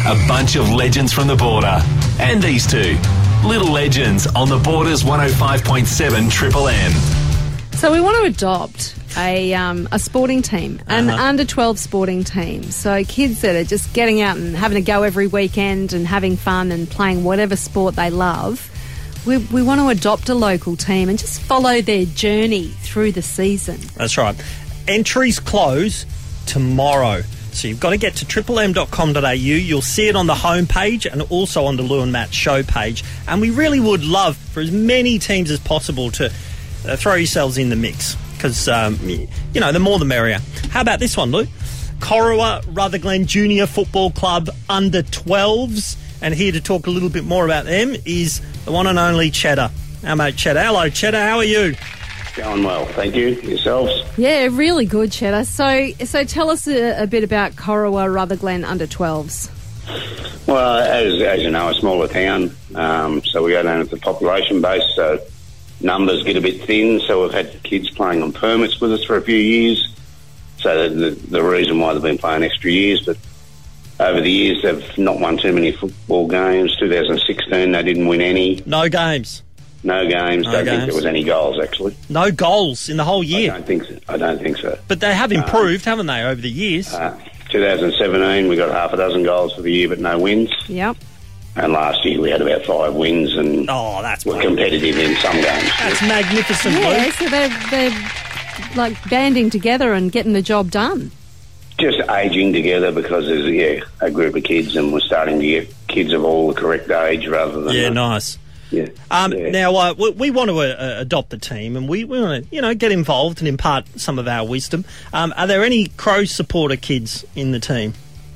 A bunch of legends from the border. And these two. Little legends on the Border's 105.7 Triple M. So we want to adopt a sporting team, an under-12 sporting team. So kids that are just getting out and having a go every weekend and having fun and playing whatever sport they love. We want to adopt a local team and just follow their journey through the season. That's right. Entries close tomorrow. So you've got to get to triplem.com.au. You'll see it on the homepage and also on the Lou and Matt show page. And we really would love for as many teams as possible to throw yourselves in the mix because, the more the merrier. How about this one, Lou? Corowa Rutherglen Junior Football Club under 12s. And here to talk a little bit more about them is the one and only Cheddar. Our mate Cheddar. Hello, Cheddar. How are you? Going well, thank you. Yourselves? Yeah, really good, Cheddar. So tell us a bit about Corowa Rutherglen under 12s. Well, as you know, a smaller town, so we go down at the population base, so numbers get a bit thin, so we've had kids playing on permits with us for a few years, so the reason why they've been playing extra years, but over the years they've not won too many football games. 2016 they didn't win any. No games? No games. Don't think there was any goals, actually. No goals in the whole year? I don't think so. But they have improved, haven't they, over the years? 2017 we got half a dozen goals for the year, but no wins. Yep. And last year we had about 5 wins and were competitive in some games. That's magnificent, Luke. Yeah, so they're like banding together and getting the job done. Just ageing together because there's a group of kids and we're starting to get kids of all the correct age rather than... Yeah, nice. Yeah. Now, we want to adopt the team and we want to, get involved and impart some of our wisdom. Are there any Crows supporter kids in the team?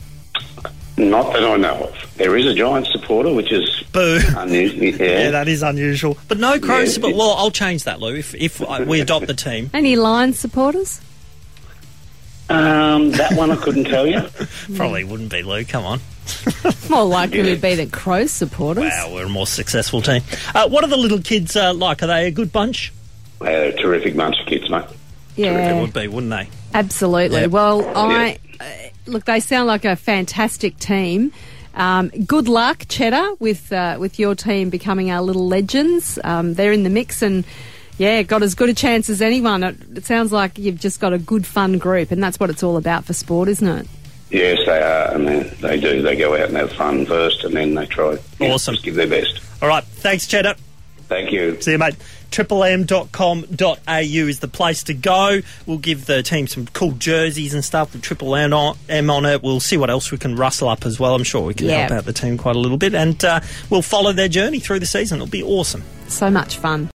Not that I know of. There is a Giants supporter, which is unusual. Yeah, that is unusual. But no Crows supporter. Well, I'll change that, Lou, if we adopt the team. Any Lions supporters? That one I couldn't tell you. Probably wouldn't be, Lou. Come on. More likely would be the Crows supporters. Wow, we're a more successful team. What are the little kids like? Are they a good bunch? They're a terrific bunch of kids, mate. Yeah. They would be, wouldn't they? Absolutely. Yep. Well, look, they sound like a fantastic team. Good luck, Cheddar, with your team becoming our little legends. They're in the mix and... Yeah, got as good a chance as anyone. It sounds like you've just got a good, fun group, and that's what it's all about for sport, isn't it? Yes, they are, and they do. They go out and have fun first, and then they try. Awesome. Just give their best. All right, thanks, Cheddar. Thank you. See you, mate. triplem.com.au is the place to go. We'll give the team some cool jerseys and stuff with Triple M on it. We'll see what else we can rustle up as well. I'm sure we can help out the team quite a little bit, and we'll follow their journey through the season. It'll be awesome. So much fun.